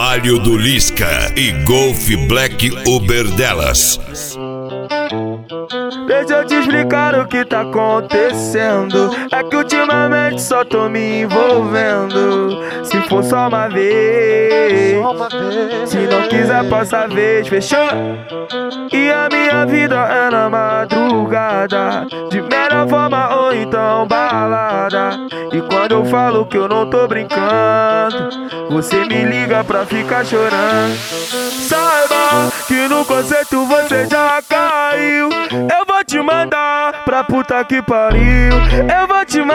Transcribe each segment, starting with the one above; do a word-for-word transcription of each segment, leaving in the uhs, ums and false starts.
Trabalho do Lisca e Golf Black Uber delas. Deixa eu te explicar o que tá acontecendo. É que ultimamente só tô me envolvendo. Se for só uma vez, se não quiser passa vez, fechou? E a minha vida é na madrugada, de melhor forma ou então balada. E quando eu falo que eu não tô brincando, você me liga pra ficar chorando. Saiba que no conceito você já caiu. Eu vou te mandar pra puta que pariu. Eu vou te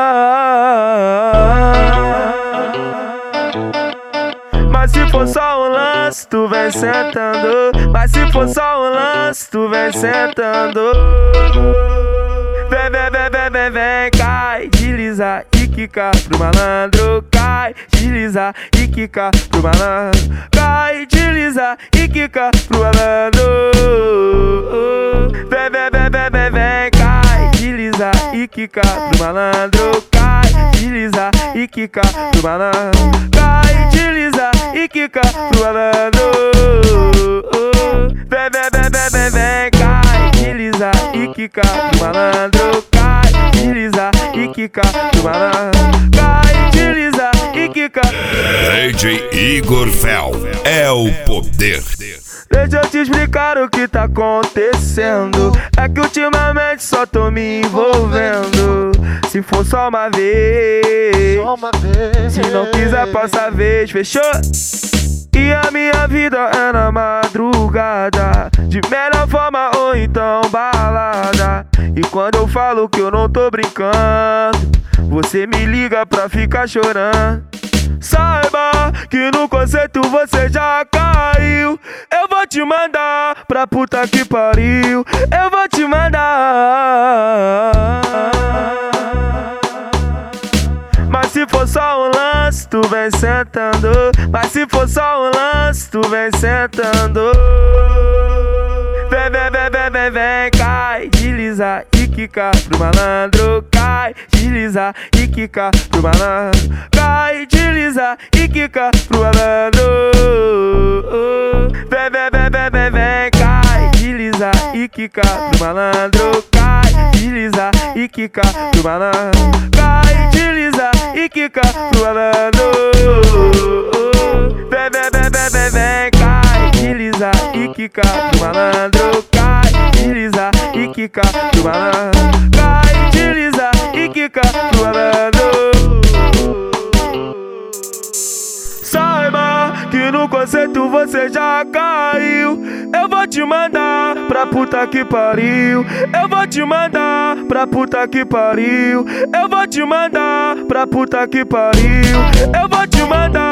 mandar. Mas se for só um lance, tu vem sentando. Mas se for só um lance, tu vem sentando. Vem, vem, vem, vem, vem, vem, cai, desliza e quica pro malandro. Cai, desliza e quica pro malandro. Cai, desliza e quica pro malandro. Vem, vem, vem, vem, vem, vem, cai, desliza e quica pro malandro. Cai, desliza e quica pro malandro. Cai, desliza e quica pro malandro. Vem, vem, vem, vem, vem, vem, cai, desliza e quica pro malandro. Cai, desliza e quica pro malandro. Cai, desliza e quica. D J Igor Fel é o poder. Deixa eu te explicar o que tá acontecendo. É que ultimamente só tô me envolvendo. Se for só uma vez, se não quiser passa vez, fechou? E a minha vida é na madrugada, de melhor forma ou então balada. E quando eu falo que eu não tô brincando, você me liga pra ficar chorando. Saiba que no conceito você já caiu. Eu vou te mandar pra puta que pariu. Eu vou te mandar. Mas se for só um lance, tu vem sentando. Mas se for só um lance, tu vem sentando. Vem, vem, vem, vem, vem, vem, cai, desliza e quica pro malandro. Cai, desliza e quica pro malandro. Cai, desliza e quica pro malandro. Vem, vem, vem, vem, vem, vem, cai, desliza e quica pro malandro. Cai, desliza e quica pro malandro. Cai, desliza e quica pro malandro. Vem, vem, vem, vem, vem, vem, cai, desliza e quica pro malandro. Cai, desliza e quica pro malandro. Cai, desliza e quica pro malandro. Saiba que no conceito você já caiu. Eu vou te mandar pra puta que pariu. Eu vou te mandar pra puta que pariu. Eu vou te mandar pra puta que pariu. Eu vou te mandar.